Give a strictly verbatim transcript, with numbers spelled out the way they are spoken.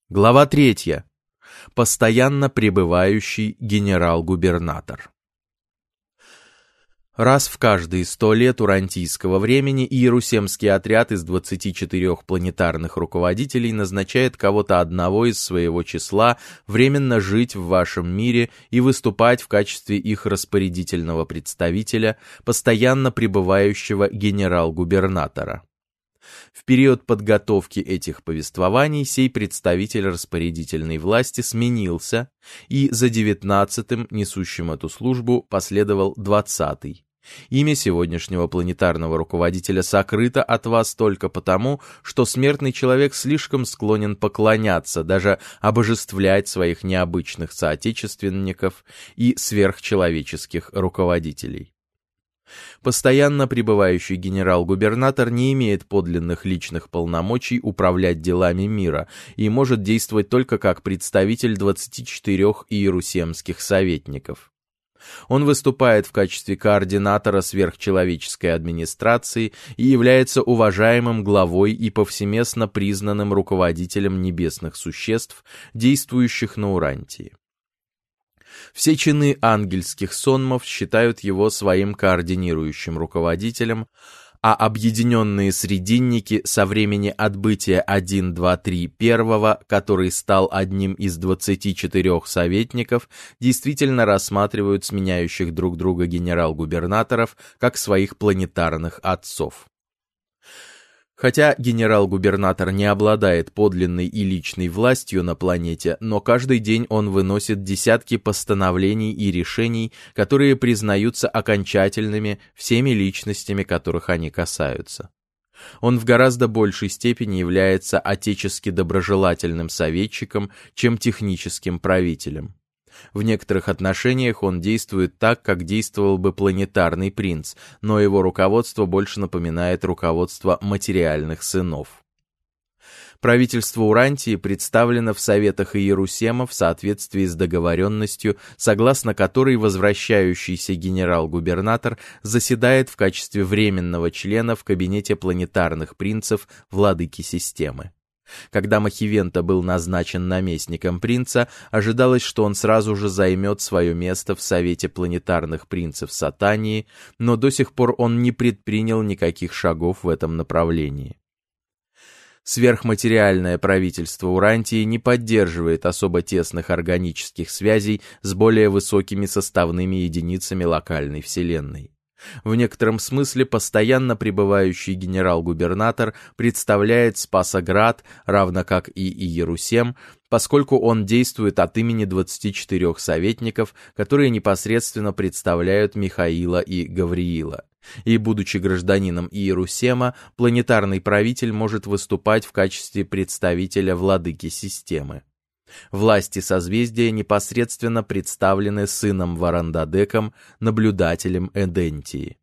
Глава третья. Постоянно пребывающий генерал-губернатор. Раз в каждые сто лет урантийского времени Иерусемский отряд из двадцати четырёх планетарных руководителей назначает кого-то одного из своего числа временно жить в вашем мире и выступать в качестве их распорядительного представителя, постоянно пребывающего генерал-губернатора. В период подготовки этих повествований сей представитель распорядительной власти сменился, и за девятнадцатым, несущим эту службу, последовал двадцатый. Имя сегодняшнего планетарного руководителя сокрыто от вас только потому, что смертный человек слишком склонен поклоняться, даже обожествлять своих необычных соотечественников и сверхчеловеческих руководителей. Постоянно пребывающий генерал-губернатор не имеет подлинных личных полномочий управлять делами мира и может действовать только как представитель двадцати четырёх иерусемских советников. Он выступает в качестве координатора сверхчеловеческой администрации и является уважаемым главой и повсеместно признанным руководителем небесных существ, действующих на Урантии. Все чины ангельских сонмов считают его своим координирующим руководителем, а объединенные срединники со времени отбытия один, два, три первого, который стал одним из двадцати четырёх советников, действительно рассматривают сменяющих друг друга генерал-губернаторов как своих планетарных отцов. Хотя генерал-губернатор не обладает подлинной и личной властью на планете, но каждый день он выносит десятки постановлений и решений, которые признаются окончательными всеми личностями, которых они касаются. Он в гораздо большей степени является отечески доброжелательным советчиком, чем техническим правителем. В некоторых отношениях он действует так, как действовал бы планетарный принц, но его руководство больше напоминает руководство материальных сынов. Правительство Урантии представлено в Советах Иерусема в соответствии с договоренностью, согласно которой возвращающийся генерал-губернатор заседает в качестве временного члена в кабинете планетарных принцев владыки системы. Когда Махивента был назначен наместником принца, ожидалось, что он сразу же займет свое место в Совете планетарных принцев Сатании, но до сих пор он не предпринял никаких шагов в этом направлении. Сверхматериальное правительство Урантии не поддерживает особо тесных органических связей с более высокими составными единицами локальной вселенной. В некотором смысле постоянно пребывающий генерал-губернатор представляет Спасоград, равно как и Иерусем, поскольку он действует от имени двадцати четырёх советников, которые непосредственно представляют Михаила и Гавриила. И, будучи гражданином Иерусема, планетарный правитель может выступать в качестве представителя владыки системы. Власти созвездия непосредственно представлены сыном Варандадеком, наблюдателем Эдентии.